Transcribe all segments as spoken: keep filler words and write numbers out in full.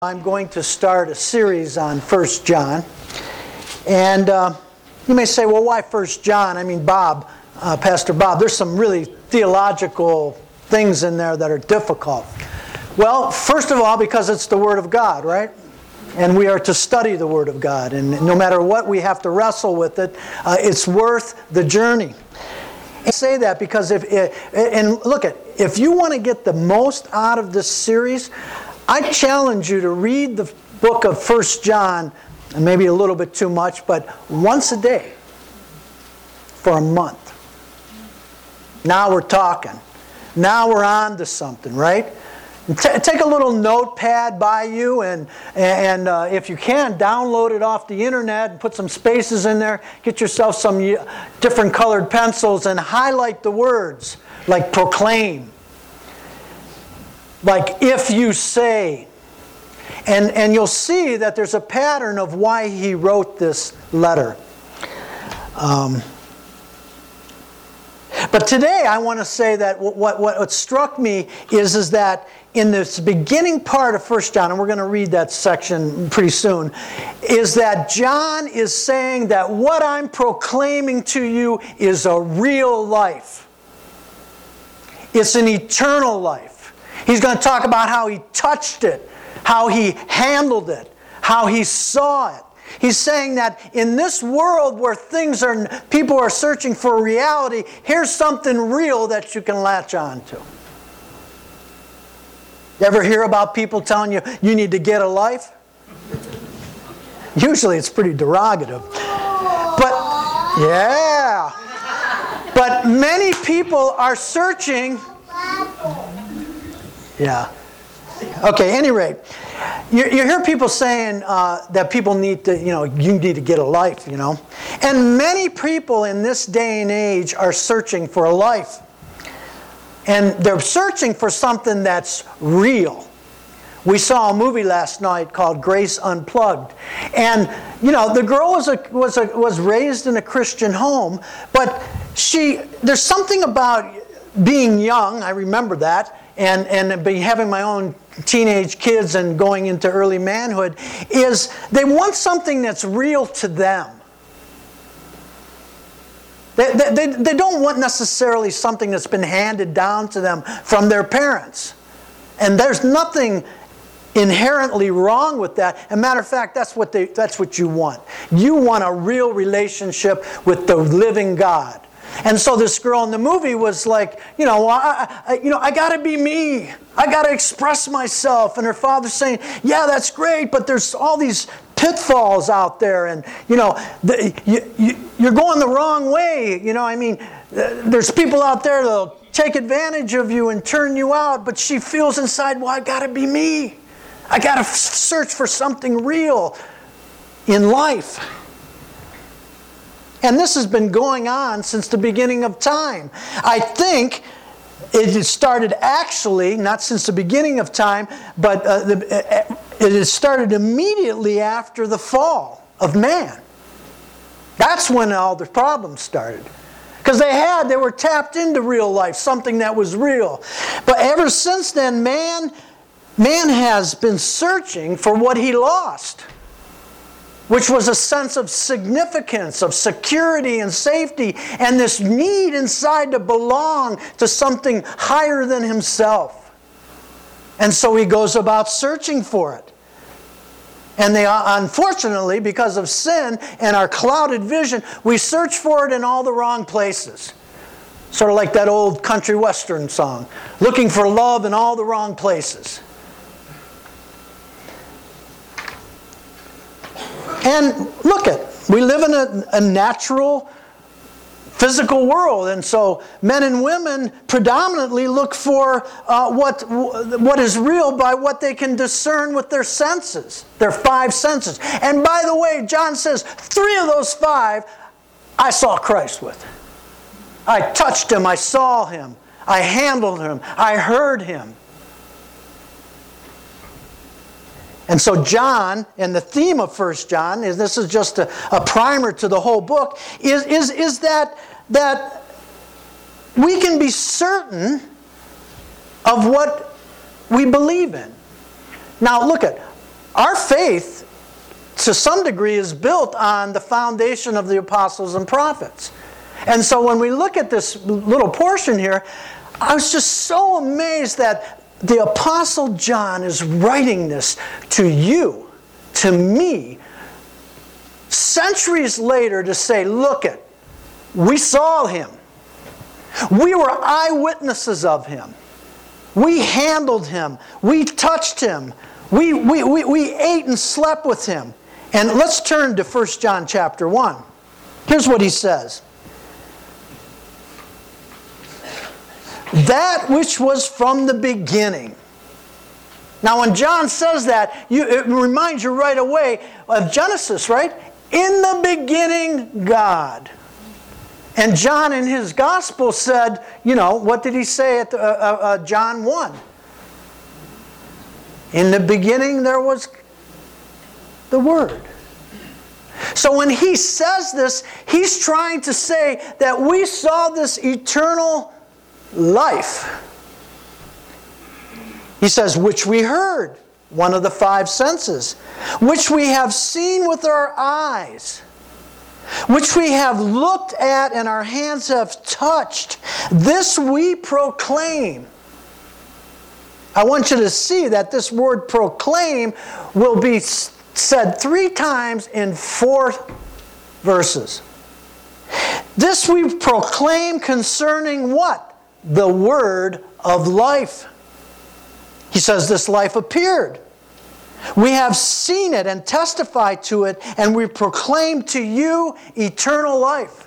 I'm going to start a series on First John. And uh, you may say, well, why First John? I mean, Bob, uh, Pastor Bob, there's some really theological things in there that are difficult. Well, first of all, because it's the Word of God, right? And we are to study the Word of God. And no matter what we have to wrestle with it, uh, it's worth the journey. I say that because if, and look at, if you want to get the most out of this series, I challenge you to read the book of First John, and maybe a little bit too much, but once a day for a month. Now we're talking. Now we're on to something, right? T- take a little notepad by you, and, and uh, if you can, download it off the internet and put some spaces in there. Get yourself some different colored pencils and highlight the words, like proclaim. Like, if you say. And, and you'll see that there's a pattern of why he wrote this letter. Um, but today I want to say that what, what, what struck me is, is that in this beginning part of First John, and we're going to read that section pretty soon, is that John is saying that what I'm proclaiming to you is a real life. It's an eternal life. He's going to talk about how he touched it, how he handled it, how he saw it. He's saying that in this world where things are, people are searching for reality, here's something real that you can latch on to. You ever hear about people telling you, you need to get a life? Usually it's pretty derogative. But, yeah. But many people are searching. Yeah. Okay, any rate, you, you hear people saying uh, that people need to, you know, you need to get a life, you know. And many people in this day and age are searching for a life. And they're searching for something that's real. We saw a movie last night called Grace Unplugged. And, you know, the girl was a, was a, was raised in a Christian home, but she, there's something about being young, I remember that, and, and be having my own teenage kids and going into early manhood, is they want something that's real to them. They, they, they don't want necessarily something that's been handed down to them from their parents. And there's nothing inherently wrong with that. As a matter of fact, that's what they, that's what you want. You want a real relationship with the living God. And so this girl in the movie was like, you know, I, I, you know, I got to be me. I got to express myself. And her father's saying, yeah, that's great, but there's all these pitfalls out there. And, you know, the, you, you, you're going the wrong way. You know, I mean, there's people out there that'll take advantage of you and turn you out. But she feels inside, well, I got to be me. I got to search for something real in life. And this has been going on since the beginning of time. I think it started actually, not since the beginning of time, but uh, the, it started immediately after the fall of man. That's when all the problems started. Because they had, they were tapped into real life, something that was real. But ever since then, man, man has been searching for what he lost, which was a sense of significance, of security and safety, and this need inside to belong to something higher than himself. And so he goes about searching for it. And they, unfortunately, because of sin and our clouded vision, we search for it in all the wrong places. Sort of like that old country western song, looking for love in all the wrong places. And look at, we live in a, a natural, physical world, and so men and women predominantly look for uh, what, what is real by what they can discern with their senses, their five senses. And by the way, John says, three of those five I saw Christ with. I touched Him, I saw Him, I handled Him, I heard Him. And so John, and the theme of First John, is this is just a, a primer to the whole book, is, is, is that, that we can be certain of what we believe in. Now look at, our faith, to some degree, is built on the foundation of the apostles and prophets. And so when we look at this little portion here, I was just so amazed that the Apostle John is writing this to you, to me, centuries later to say, look it, we saw him. We were eyewitnesses of him. We handled him. We touched him. We, we, we, we ate and slept with him. And let's turn to First John chapter one. Here's what he says. That which was from the beginning. Now when John says that, you, it reminds you right away of Genesis, right? In the beginning, God. And John in his gospel said, you know, what did he say at the, uh, uh, John one? In the beginning there was the Word. So when he says this, he's trying to say that we saw this eternal life. He says, which we heard, one of the five senses, which we have seen with our eyes, which we have looked at and our hands have touched. This we proclaim. I want you to see that this word proclaim will be said three times in four verses. This we proclaim concerning what? The word of life. He says this life appeared. We have seen it and testified to it, and we proclaim to you eternal life.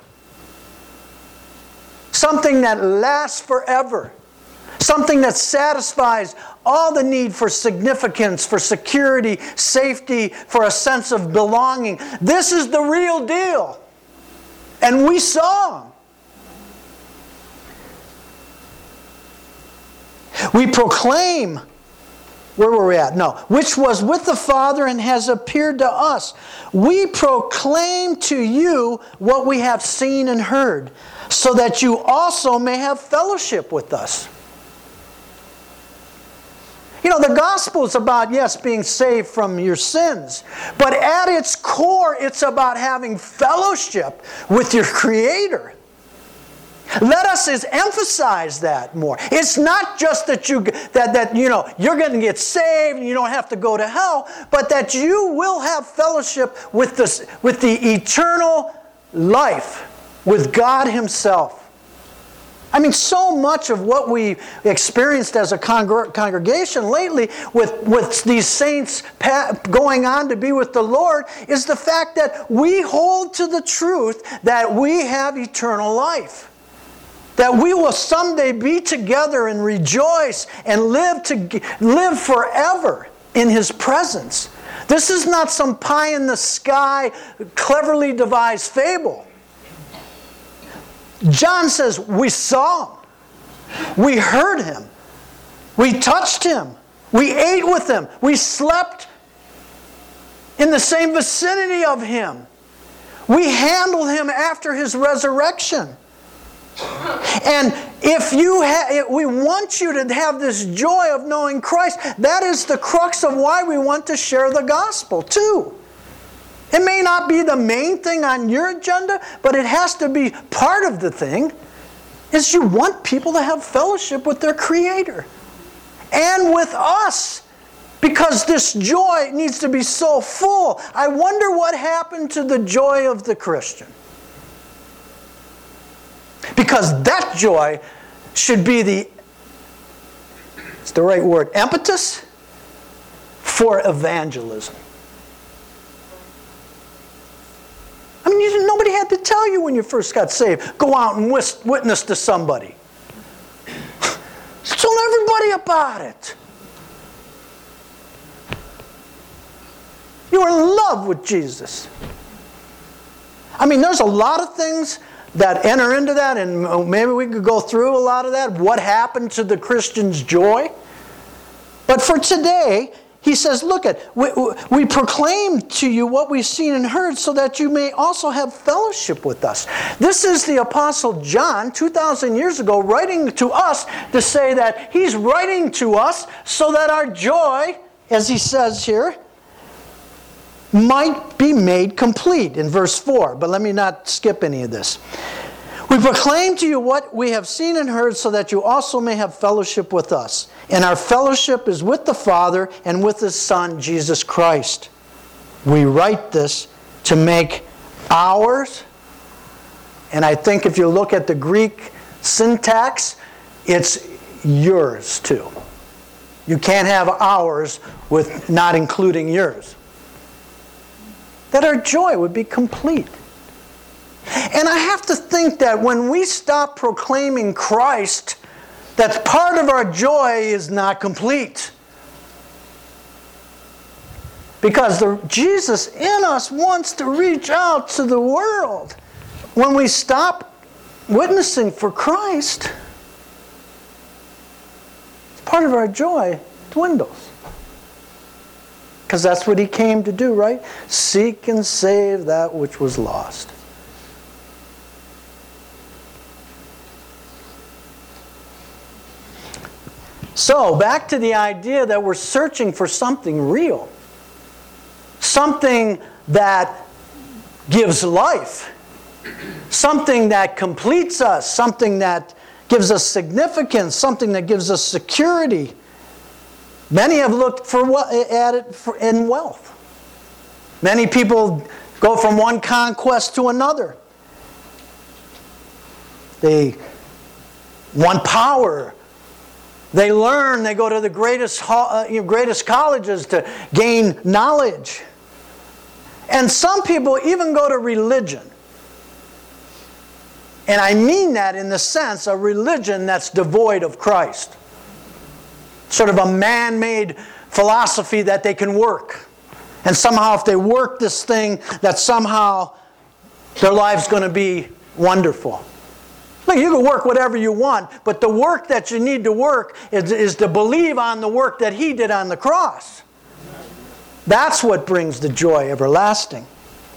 Something that lasts forever. Something that satisfies all the need for significance, for security, safety, for a sense of belonging. This is the real deal. And we saw him. We proclaim, where were we at? No, which was with the Father and has appeared to us. We proclaim to you what we have seen and heard, so that you also may have fellowship with us. You know, the gospel is about, yes, being saved from your sins. But at its core, it's about having fellowship with your Creator. Let us is emphasize that more. It's not just that you that that you know you're going to get saved and you don't have to go to hell, but that you will have fellowship with this with the eternal life with God Himself. I mean, so much of what we experienced as a congr- congregation lately with, with these saints going on to be with the Lord is the fact that we hold to the truth that we have eternal life. That we will someday be together and rejoice and live to live forever in His presence. This is not some pie-in-the-sky, cleverly devised fable. John says, we saw Him. We heard Him. We touched Him. We ate with Him. We slept in the same vicinity of Him. We handled Him after His resurrection. And if you ha- if we want you to have this joy of knowing Christ, that is the crux of why we want to share the gospel too. It may not be the main thing on your agenda, but it has to be part of the thing, is you want people to have fellowship with their Creator. And with us. Because this joy needs to be so full. I wonder what happened to the joy of the Christian. Because that joy should be the, it's the right word, impetus for evangelism. I mean, you, nobody had to tell you when you first got saved, go out and wis- witness to somebody. Tell everybody about it. You were in love with Jesus. I mean, there's a lot of things that enter into that, and maybe we could go through a lot of that. What happened to the Christian's joy? But for today, he says, look at, we, we proclaim to you what we've seen and heard so that you may also have fellowship with us. This is the Apostle John, two thousand years ago, writing to us to say that he's writing to us so that our joy, as he says here, might be made complete in verse four. But let me not skip any of this. We proclaim to you what we have seen and heard so that you also may have fellowship with us. And our fellowship is with the Father and with His Son, Jesus Christ. We write this to make ours, and I think if you look at the Greek syntax, it's yours too. You can't have ours with not including yours. That our joy would be complete. And I have to think that when we stop proclaiming Christ, that part of our joy is not complete. Because the Jesus in us wants to reach out to the world. When we stop witnessing for Christ, part of our joy dwindles. Because that's what He came to do, right? Seek and save that which was lost. So, back to the idea that we're searching for something real. Something that gives life. Something that completes us. Something that gives us significance. Something that gives us security. Many have looked for what, at it for, in wealth. Many people go from one conquest to another. They want power. They learn, they go to the greatest, uh, greatest colleges to gain knowledge. And some people even go to religion. And I mean that in the sense of religion that's devoid of Christ. Sort of a man-made philosophy that they can work. And somehow if they work this thing, that somehow their life's going to be wonderful. Look, you can work whatever you want, but the work that you need to work is, is to believe on the work that He did on the cross. That's what brings the joy everlasting.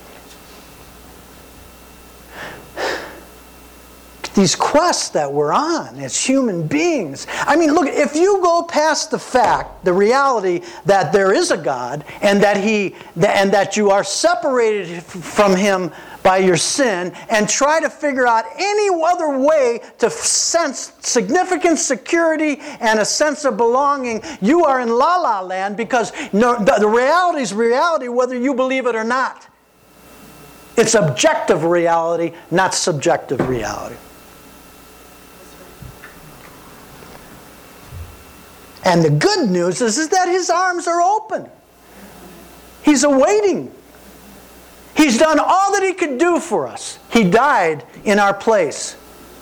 These quests that we're on as human beings. I mean, look, if you go past the fact, the reality that there is a God and that He and that you are separated from Him by your sin, and try to figure out any other way to sense significant security and a sense of belonging, you are in la la land, because no, the, the reality is reality whether you believe it or not. It's objective reality, not subjective reality. And the good news is, is that His arms are open. He's awaiting. He's done all that He could do for us. He died in our place.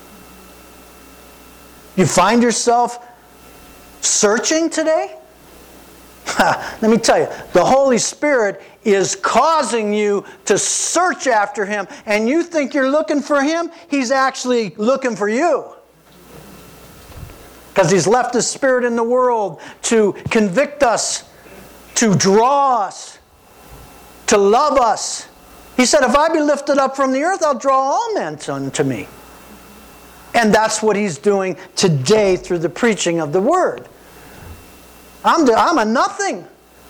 You find yourself searching today? Let me tell you, the Holy Spirit is causing you to search after Him, and you think you're looking for Him, He's actually looking for you. Because He's left His Spirit in the world to convict us, to draw us, to love us. He said, if I be lifted up from the earth, I'll draw all men unto me. And that's what He's doing today through the preaching of the Word. I'm, the, I'm a nothing.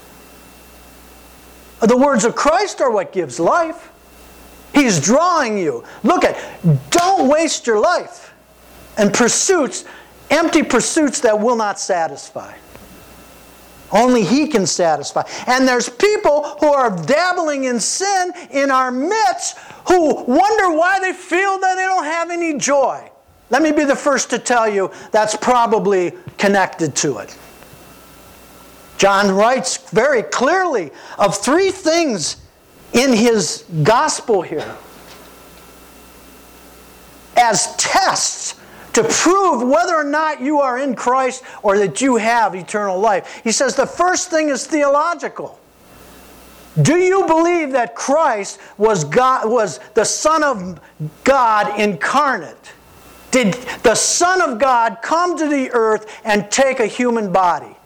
The words of Christ are what gives life. He's drawing you. Look at, don't waste your life in pursuits, empty pursuits that will not satisfy. Only He can satisfy. And there's people who are dabbling in sin in our midst who wonder why they feel that they don't have any joy. Let me be the first to tell you that's probably connected to it. John writes very clearly of three things in his gospel here as tests to prove whether or not you are in Christ or that you have eternal life. He says the first thing is theological. Do you believe that Christ was God, was the Son of God incarnate? Did the Son of God come to the earth and take a human body?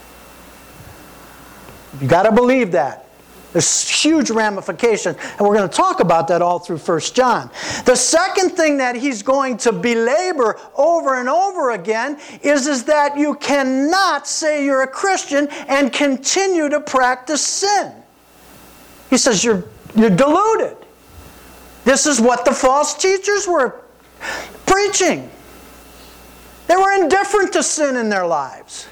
You got to believe that. There's huge ramifications, and we're going to talk about that all through First John. The second thing that he's going to belabor over and over again is, is that you cannot say you're a Christian and continue to practice sin. He says, you're, you're deluded. This is what the false teachers were preaching. They were indifferent to sin in their lives.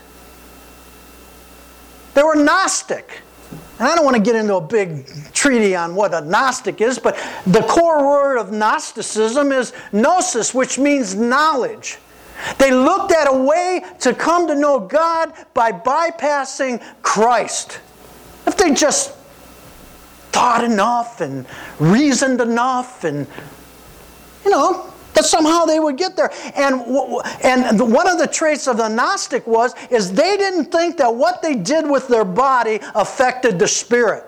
They were Gnostic. And I don't want to get into a big treatise on what a Gnostic is, but the core word of Gnosticism is gnosis, which means knowledge. They looked at a way to come to know God by bypassing Christ. If they just thought enough and reasoned enough and, you know, that somehow they would get there. And, and one of the traits of the Gnostic was, is they didn't think that what they did with their body affected the spirit,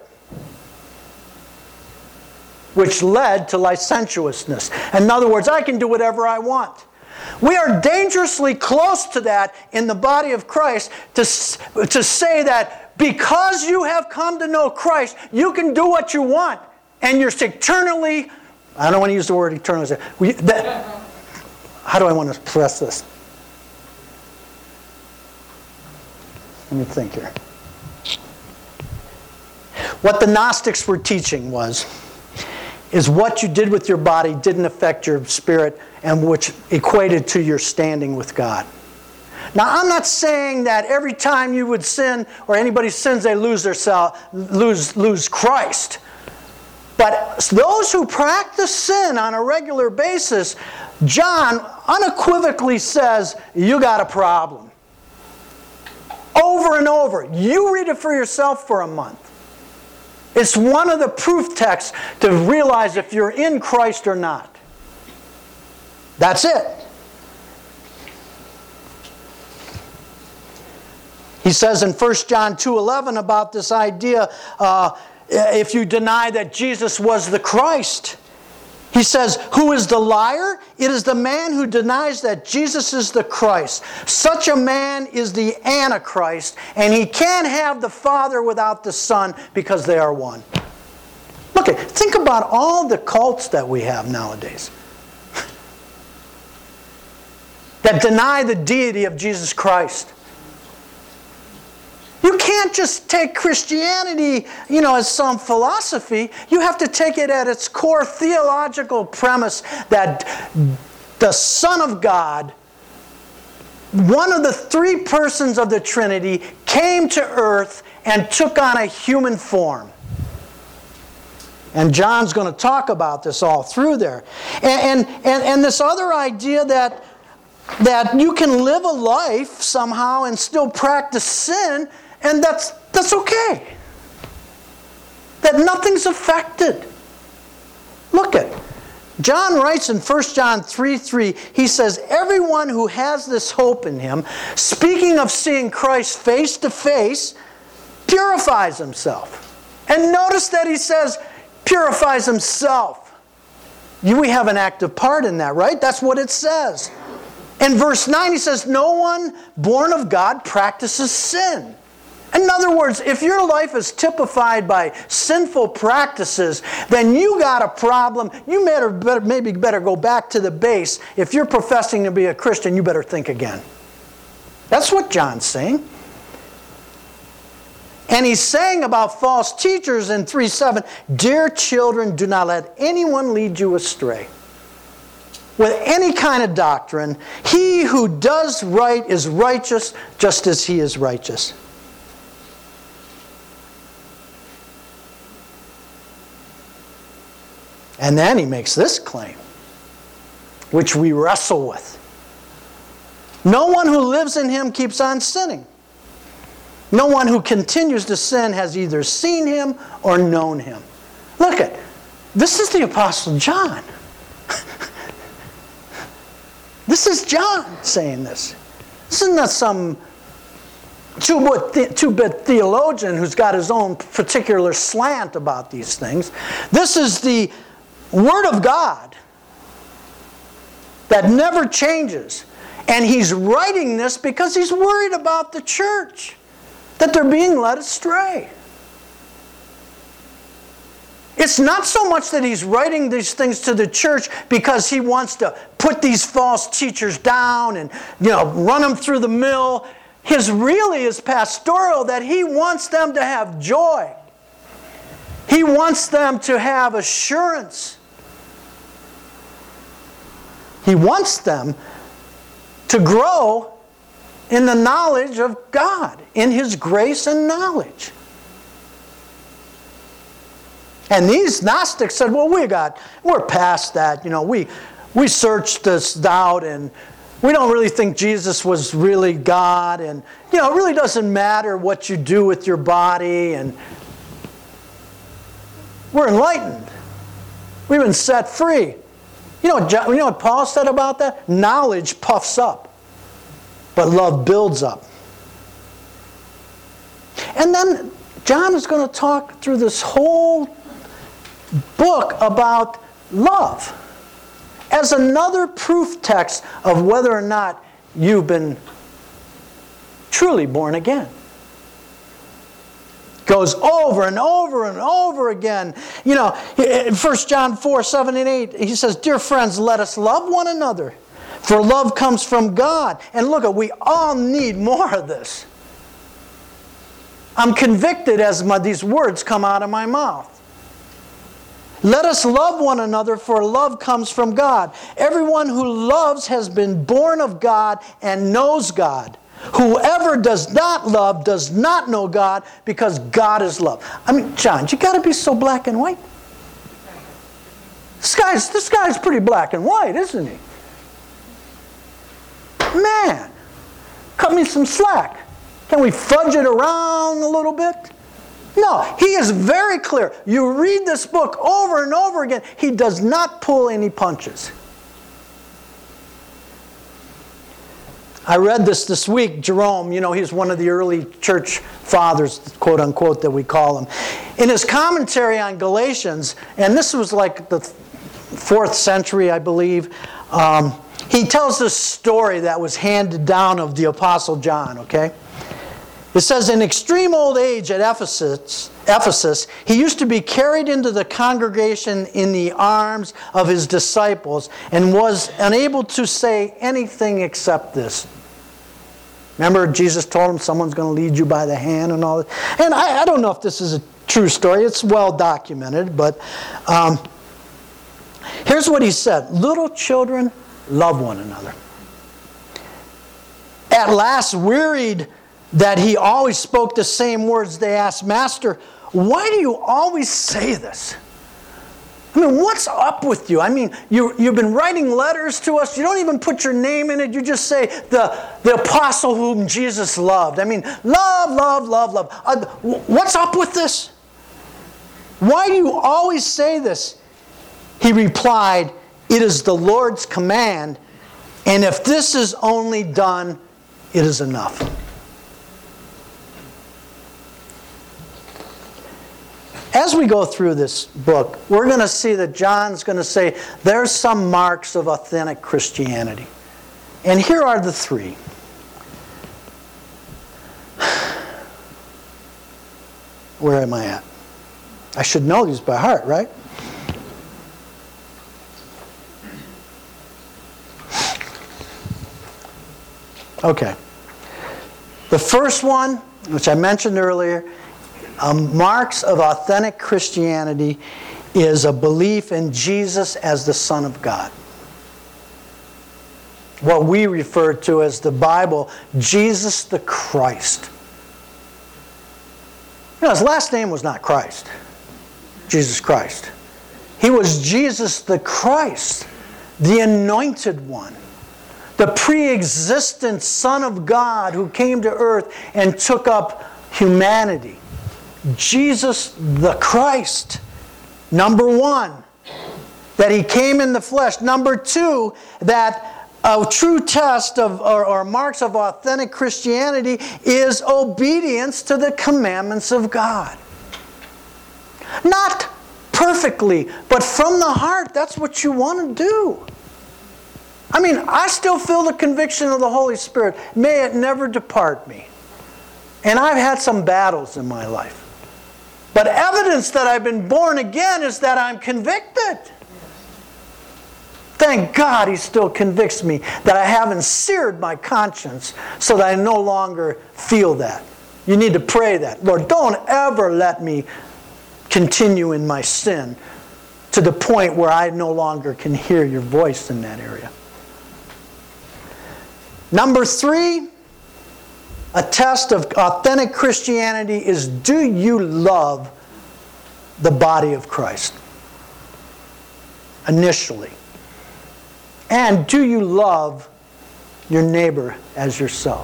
which led to licentiousness. In other words, I can do whatever I want. We are dangerously close to that in the body of Christ to, to say that because you have come to know Christ, you can do what you want and you're eternally, I don't want to use the word eternally. How do I want to express this? Let me think here. What the Gnostics were teaching was, is what you did with your body didn't affect your spirit, and which equated to your standing with God. Now, I'm not saying that every time you would sin or anybody sins, they lose their self, lose, lose Christ. But those who practice sin on a regular basis, John unequivocally says, you got a problem. Over and over. You read it for yourself for a month. It's one of the proof texts to realize if you're in Christ or not. That's it. He says in First John two eleven about this idea, uh, if you deny that Jesus was the Christ, he says, who is the liar? It is the man who denies that Jesus is the Christ. Such a man is the Antichrist, and he can't have the Father without the Son because they are one. Look, at, think about all the cults that we have nowadays that deny the deity of Jesus Christ. You can't just take Christianity, you know, as some philosophy. You have to take it at its core theological premise that the Son of God, one of the three persons of the Trinity, came to earth and took on a human form. And John's going to talk about this all through there. And, and, and, and this other idea that, that you can live a life somehow and still practice sin, and that's, that's okay. That nothing's affected. Look at John writes in First John three three, he says, everyone who has this hope in him, speaking of seeing Christ face to face, purifies himself. And notice that he says, purifies himself. You, we have an active part in that, right? That's what it says. In verse nine, he says, no one born of God practices sin. In other words, if your life is typified by sinful practices, then you got a problem. You better, better, maybe better go back to the base. If you're professing to be a Christian, you better think again. That's what John's saying. And he's saying about false teachers in three seven, dear children, do not let anyone lead you astray with any kind of doctrine. He who does right is righteous, just as he is righteous. And then he makes this claim, which we wrestle with. No one who lives in him keeps on sinning. No one who continues to sin has either seen him or known him. Look at, this is the Apostle John. This is John saying this. This is not some two-bit theologian who's got his own particular slant about these things. This is the Word of God that never changes. And he's writing this because he's worried about the church, that they're being led astray. It's not so much that he's writing these things to the church because he wants to put these false teachers down and, you know, run them through the mill. His really is pastoral, that he wants them to have joy. He He wants them to have assurance. He wants them to grow in the knowledge of God, in His grace and knowledge. And these Gnostics said, well, we got, we're past that. You know, we, we searched this out, and we don't really think Jesus was really God. And, you know, it really doesn't matter what you do with your body. And we're enlightened. We've been set free. You know, you know what Paul said about that? Knowledge puffs up, but love builds up. And then John is going to talk through this whole book about love as another proof text of whether or not you've been truly born again. Goes over and over and over again. You know, in First John four, seven and eight, he says, dear friends, let us love one another, for love comes from God. And look, we all need more of this. I'm convicted as my, these words come out of my mouth. Let us love one another, for love comes from God. Everyone who loves has been born of God and knows God. Whoever does not love does not know God, because God is love. I mean, John, you got to be so black and white. This guy's, this guy's pretty black and white, isn't he? Man, cut me some slack. Can we fudge it around a little bit? No, he is very clear. You read this book over and over again. He does not pull any punches. I read this this week. Jerome, you know, he's one of the early church fathers, quote unquote, that we call him. In his commentary on Galatians, and this was like the fourth century, I believe, um, he tells this story that was handed down of the Apostle John, okay? It says, in extreme old age at Ephesus, Ephesus, he used to be carried into the congregation in the arms of his disciples and was unable to say anything except this. Remember, Jesus told him someone's going to lead you by the hand and all that. And I, I don't know if this is a true story. It's well documented. But um, here's what he said. Little children, love one another. At last, wearied that he always spoke the same words, they asked, Master, why do you always say this? I mean, what's up with you? I mean, you, you've been writing letters to us. You don't even put your name in it. You just say, the, the apostle whom Jesus loved. I mean, love, love, love, love. Uh, what's up with this? Why do you always say this? He replied, it is the Lord's command, and if this is only done, it is enough. As we go through this book, we're going to see that John's going to say there's some marks of authentic Christianity. And here are the three. Where am I at? I should know these by heart, right? Okay. The first one, which I mentioned earlier, Um, marks of authentic Christianity is a belief in Jesus as the Son of God. What we refer to as the Bible, Jesus the Christ. You know, his last name was not Christ. Jesus Christ. He was Jesus the Christ, the Anointed One, the pre-existent Son of God who came to earth and took up humanity. Jesus the Christ. Number one, that He came in the flesh. Number two, that a true test of or, or marks of authentic Christianity is obedience to the commandments of God. Not perfectly, but from the heart. That's what you want to do. I mean, I still feel the conviction of the Holy Spirit. May it never depart me. And I've had some battles in my life. But evidence that I've been born again is that I'm convicted. Thank God He still convicts me that I haven't seared my conscience so that I no longer feel that. You need to pray that. Lord, don't ever let me continue in my sin to the point where I no longer can hear your voice in that area. Number three, a test of authentic Christianity is, do you love the body of Christ? Initially. And do you love your neighbor as yourself?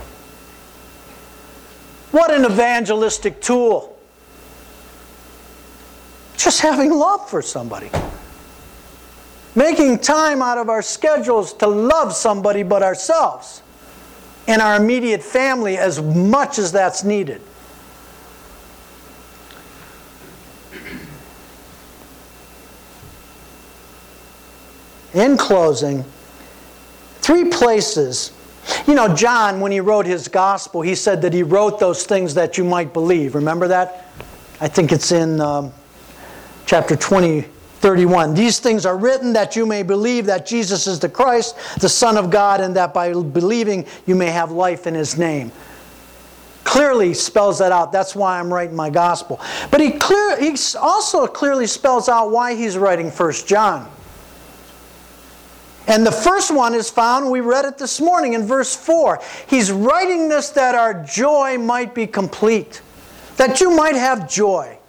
What an evangelistic tool. Just having love for somebody. Making time out of our schedules to love somebody but ourselves and our immediate family as much as that's needed. In closing, three places. You know, John, when he wrote his gospel, he said that he wrote those things that you might believe. Remember that? I think it's in um, chapter twenty, thirty-one. These things are written that you may believe that Jesus is the Christ, the Son of God, and that by believing you may have life in His name. Clearly spells that out. That's why I'm writing my gospel. But he, clear, he also clearly spells out why he's writing First John. And the first one is found, we read it this morning in verse four. He's writing this that our joy might be complete. That you might have joy.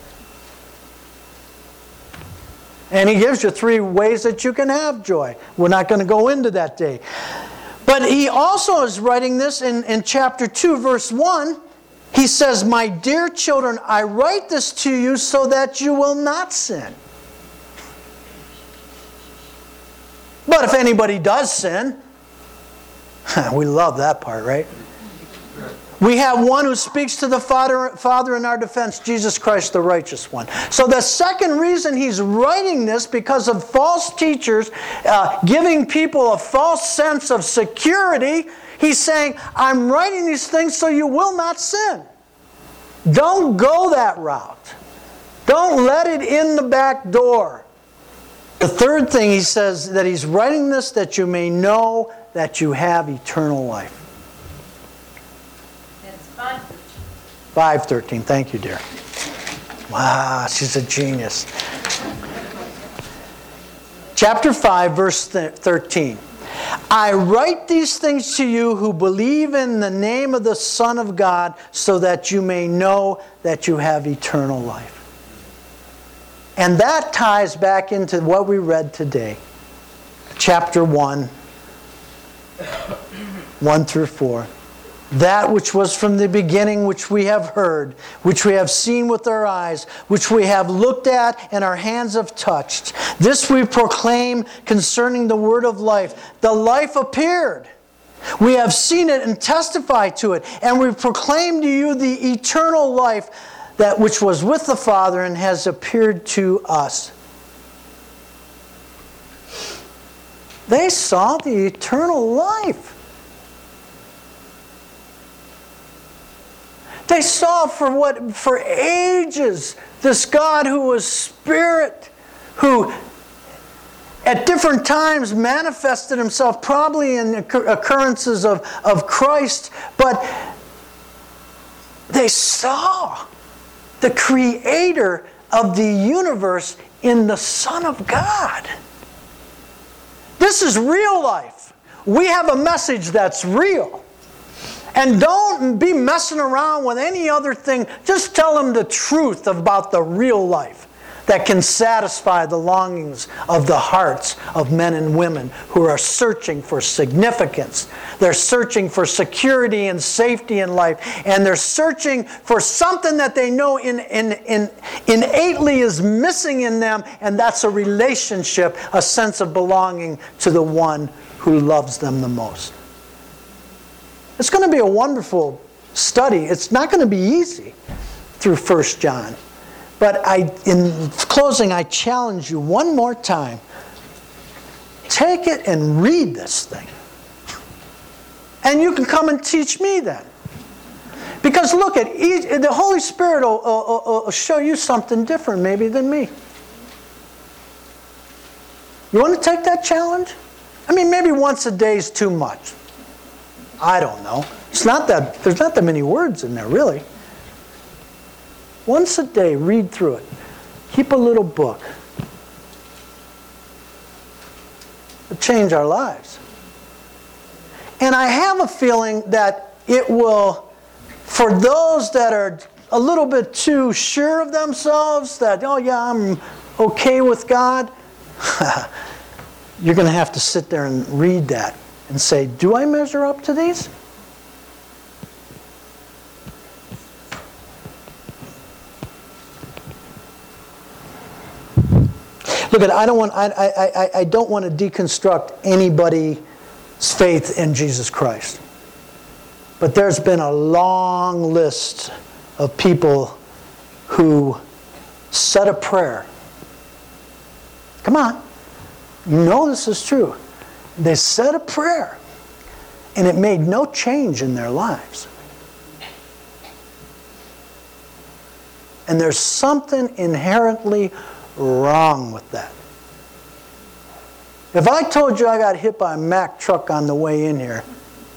And he gives you three ways that you can have joy. We're not going to go into that day. But he also is writing this in, in chapter two, verse one. He says, my dear children, I write this to you so that you will not sin. But if anybody does sin, we love that part, right? We have one who speaks to the Father, Father in our defense, Jesus Christ, the righteous one. So the second reason he's writing this, because of false teachers uh, giving people a false sense of security, he's saying, I'm writing these things so you will not sin. Don't go that route. Don't let it in the back door. The third thing he says, that he's writing this that you may know that you have eternal life. It's five thirteen. five thirteen, thank you, dear. Wow, she's a genius. Chapter five, verse thirteen. I write these things to you who believe in the name of the Son of God, so that you may know that you have eternal life. And that ties back into what we read today. Chapter one, one through four. That which was from the beginning, which we have heard, which we have seen with our eyes, which we have looked at and our hands have touched. This we proclaim concerning the word of life. The life appeared. We have seen it and testified to it. And we proclaim to you the eternal life, that which was with the Father and has appeared to us. They saw the eternal life. They saw for what for ages this God who was Spirit, who at different times manifested Himself, probably in occurrences of, of Christ, but they saw the Creator of the universe in the Son of God. This is real life. We have a message that's real. And don't be messing around with any other thing. Just tell them the truth about the real life that can satisfy the longings of the hearts of men and women who are searching for significance. They're searching for security and safety in life. And they're searching for something that they know in, in, in, innately is missing in them. And that's a relationship, a sense of belonging to the one who loves them the most. It's going to be a wonderful study. It's not going to be easy through First John. But I, in closing, I challenge you one more time. Take it and read this thing. And you can come and teach me then. Because look, at each, the Holy Spirit will, will, will show you something different maybe than me. You want to take that challenge? I mean, maybe once a day is too much. I don't know. It's not that, there's not that many words in there, really. Once a day, read through it. keep a little book. It'll change our lives. And I have a feeling that it will, for those that are a little bit too sure of themselves, that, oh yeah, I'm okay with God, you're going to have to sit there and read that and say, do I measure up to these? Look, at I don't want I, I, I don't want to deconstruct anybody's faith in Jesus Christ. But there's been a long list of people who said a prayer. Come on. You know this is true. They said a prayer, and it made no change in their lives. And there's something inherently wrong with that. If I told you I got hit by a Mack truck on the way in here,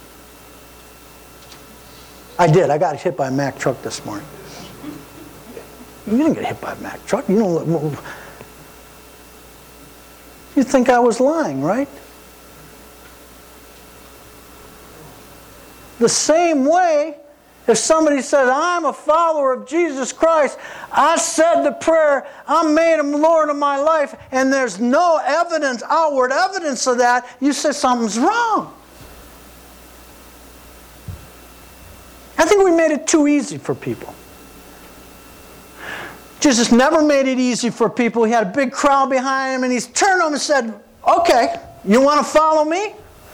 I did. I got hit by a Mack truck this morning. You didn't get hit by a Mack truck. You don't. You think I was lying, right? The same way, if somebody says, I'm a follower of Jesus Christ, I said the prayer, I made him Lord of my life, and there's no evidence, outward evidence of that, you say something's wrong. I think we made it too easy for people. Jesus never made it easy for people. He had a big crowd behind him, and he turned to them and said, okay, you want to follow me?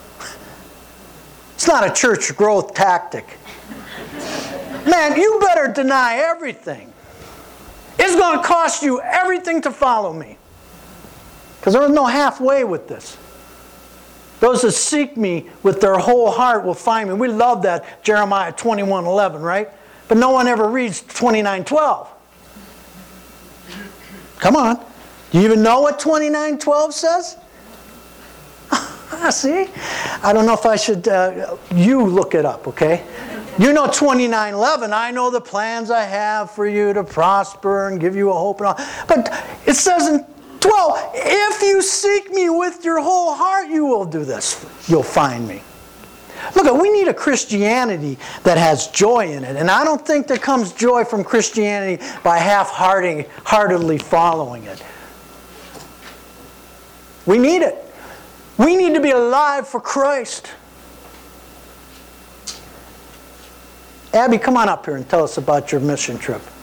It's not a church growth tactic. Man, you better deny everything. It's going to cost you everything to follow me. Because there's no halfway with this. Those that seek me with their whole heart will find me. We love that, Jeremiah twenty-one eleven, right? But no one ever reads twenty-nine twelve. Come on. Do you even know what twenty-nine twelve says? See? I don't know if I should, uh, you look it up, okay? You know twenty-nine eleven, I know the plans I have for you to prosper and give you a hope and all. But it says in twelve, if you seek me with your whole heart, you will do this. You'll find me. Look, we need a Christianity that has joy in it. And I don't think there comes joy from Christianity by half-heartedly following it. We need it. We need to be alive for Christ. Abby, come on up here and tell us about your mission trip.